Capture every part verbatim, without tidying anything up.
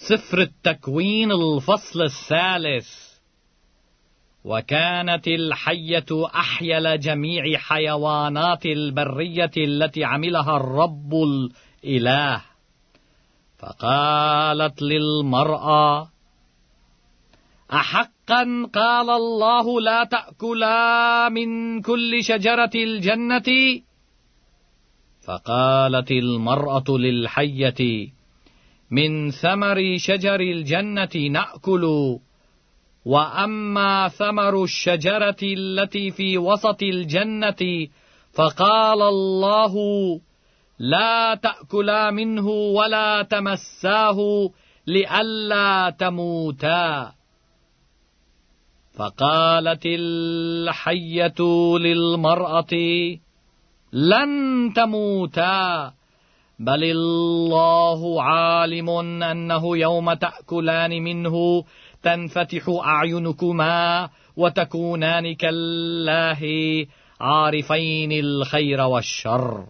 سفر التكوين الفصل الثالث. وكانت الحية أحيل جميع حيوانات البرية التي عملها الرب الإله، فقالت للمرأة: أحقا قال الله لا تأكلا من كل شجرة الجنة؟ فقالت المرأة للحية: من ثمر شجر الجنة نأكل، وأما ثمر الشجرة التي في وسط الجنة فقال الله لا تأكلا منه ولا تمساه لئلا تموتا. فقالت الحية للمرأة: لن تموتا، بل الله عالم أنه يوم تأكلان منه تنفتح أعينكما وتكونان كالله عارفين الخير والشر.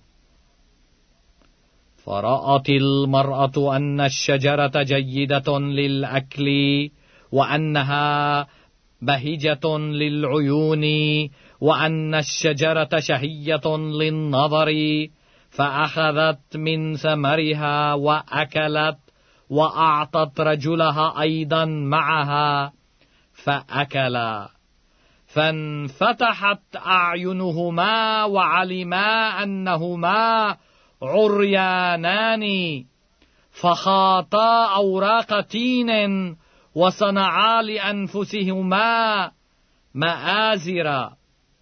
فرأت المرأة أن الشجرة جيدة للأكل وأنها بهجة للعيون وأن الشجرة شهية للنظر، فأخذت من ثمرها وأكلت، وأعطت رجلها أيضا معها فأكلا، فانفتحت أعينهما وعلما أنهما عريانان، فخاطا أوراق تين وصنعا لأنفسهما مآزرا.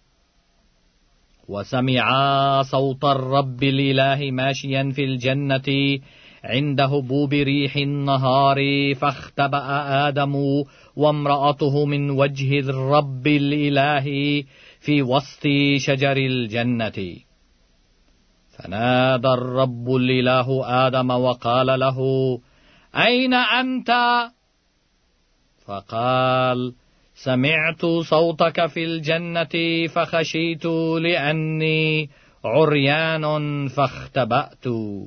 وسمعا صوت الرب الإله ماشيا في الجنة عند هبوب ريح النهار، فاختبأ آدم وامرأته من وجه الرب الإله في وسط شجر الجنة. فنادى الرب الإله آدم وقال له: أين أنت؟ فقال: سمعت صوتك في الجنة فخشيت لأني عريان فاختبأت.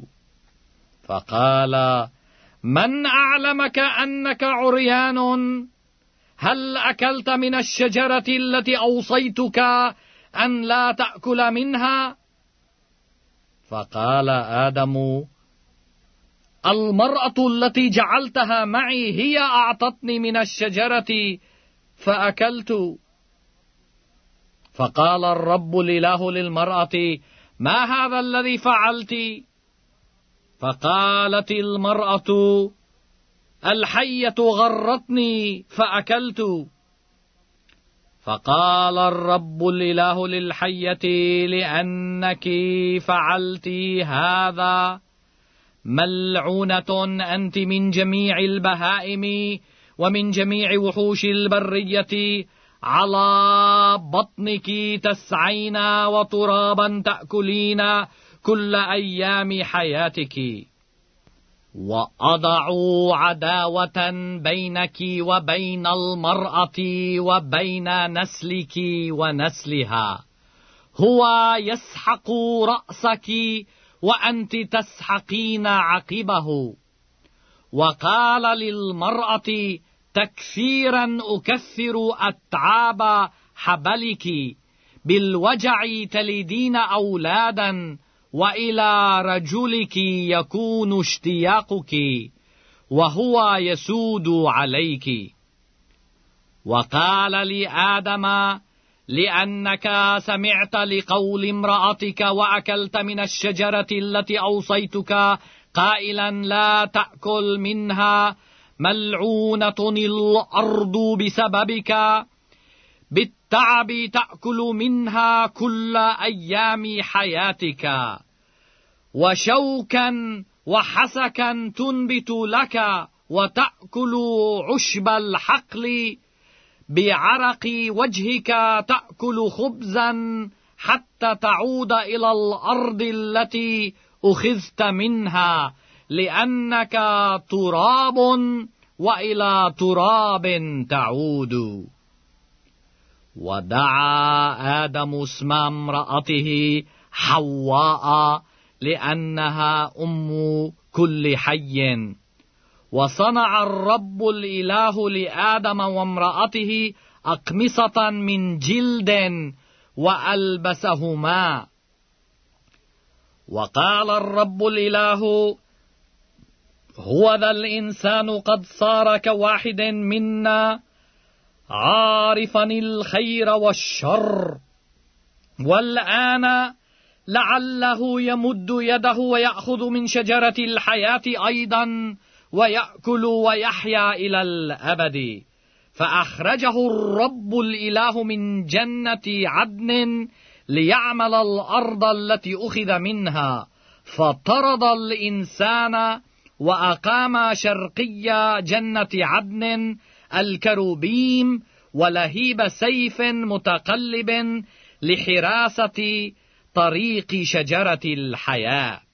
فقال: من أعلمك أنك عريان؟ هل أكلت من الشجرة التي أوصيتك أن لا تأكل منها؟ فقال آدم: المرأة التي جعلتها معي هي أعطتني من الشجرة فأكلت. فقال الرب الإله للمرأة: ما هذا الذي فعلت؟ فقالت المرأة: الحية غرتني فأكلت. فقال الرب الإله للحية: لأنك فعلت هذا ملعونة أنت من جميع البهائم ومن جميع وحوش البرية، على بطنك تسعين وترابا تأكلين كل أيام حياتك. وأضع عداوة بينك وبين المرأة وبين نسلك ونسلها، هو يسحق رأسك وأنت تسحقين عقبه. وقال للمرأة: تكثيرا أكثر أتعاب حبلك، بالوجع تلدين أولادا، وإلى رجلك يكون اشتياقك، وهو يسود عليك. وقال لآدم: لأنك سمعت لقول امرأتك وأكلت من الشجرة التي أوصيتك قائلا لا تأكل منها، ملعونة الأرض بسببك، بالتعب تأكل منها كل أيام حياتك، وشوكا وحسكا تنبت لك، وتأكل عشب الحقل، بعرق وجهك تأكل خبزا حتى تعود إلى الأرض التي أخذت منها، لأنك تراب وإلى تراب تعود. ودعا آدم اسم امرأته حواء، لأنها أم كل حي. وصنع الرب الإله لآدم وامرأته أقمصة من جلد وألبسهما. وقال الرب الإله: هو ذا الإنسان قد صار كواحد منا، عارفا الخير والشر، والآن لعله يمد يده ويأخذ من شجرة الحياة أيضا ويأكل ويحيا إلى الأبد. فأخرجه الرب الإله من جنة عدن ليعمل الأرض التي أخذ منها، فطرد الإنسان وأقام شرقي جنة عدن الكروبيم ولهيب سيف متقلب لحراسة طريق شجرة الحياة.